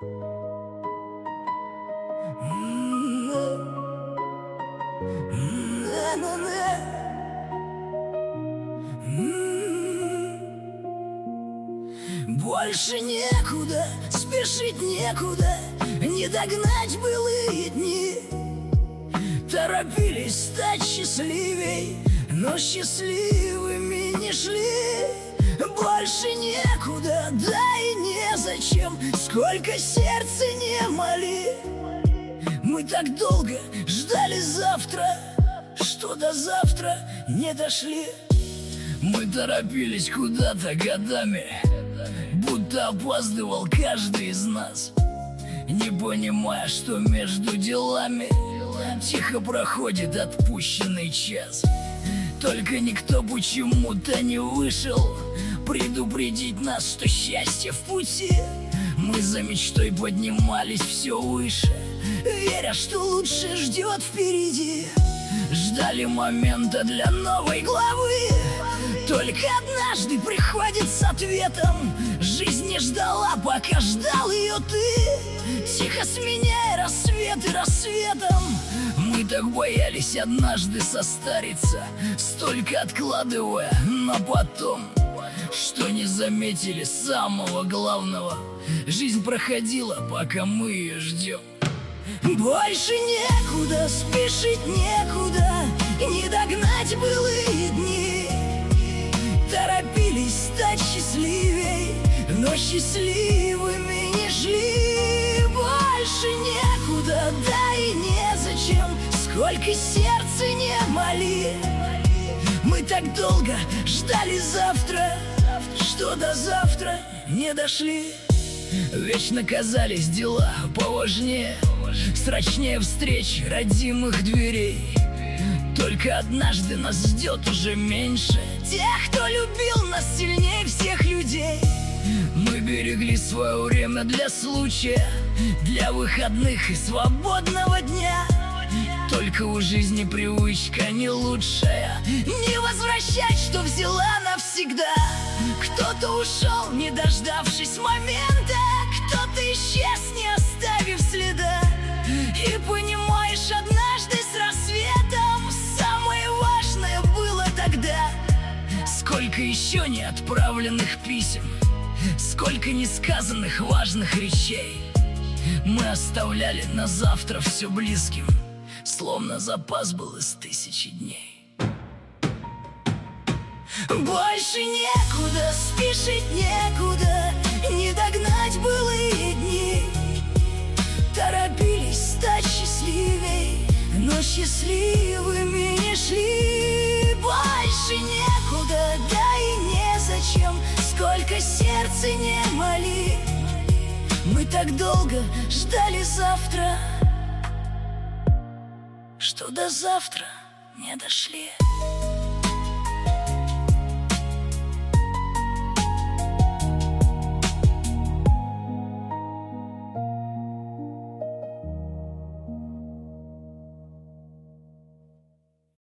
Больше некуда, спешить некуда, не догнать былые дни. Торопились стать счастливей, но счастливыми не шли. Больше некуда, да и незачем, сколько сердца не моли. Мы так долго ждали завтра, что до завтра не дошли. Мы торопились куда-то годами, будто опаздывал каждый из нас, не понимая, что между делами тихо проходит отпущенный час. Только никто почему-то не вышел предупредить нас, что счастье в пути. Мы за мечтой поднимались все выше, веря, что лучше ждет впереди. Ждали момента для новой главы, только однажды приходит с ответом. Жизнь не ждала, пока ждал ее ты, тихо сменяя рассветы рассветом. Мы так боялись однажды состариться, столько откладывая на потом, что не заметили самого главного. Жизнь проходила, пока мы ее ждем. Больше некуда, спешить некуда, не догнать былые дни. Торопились стать счастливей, но счастливыми не шли. Больше некуда, да и незачем, сколько сердца не моли. Мы так долго ждали завтра, что до завтра не дошли. Вечно казались дела поважнее, срочнее встреч родимых дверей. Только однажды нас ждет уже меньше тех, кто любил нас сильнее всех людей. Мы берегли свое время для случая, для выходных и свободного дня. Только у жизни привычка не лучшая, не возвращать, что взяла навсегда. Кто-то ушел, не дождавшись момента, кто-то исчез, не оставив следа. И понимаешь, однажды с рассветом самое важное было тогда. Сколько еще не отправленных писем, сколько несказанных важных речей мы оставляли на завтра все близким, словно запас был из 1000 дней. Больше некуда, спешить некуда, не догнать былые дни. Торопились стать счастливей, но счастливыми не шли. Больше некуда, да и незачем, сколько сердца не моли. Мы так долго ждали завтра, что до завтра не дошли.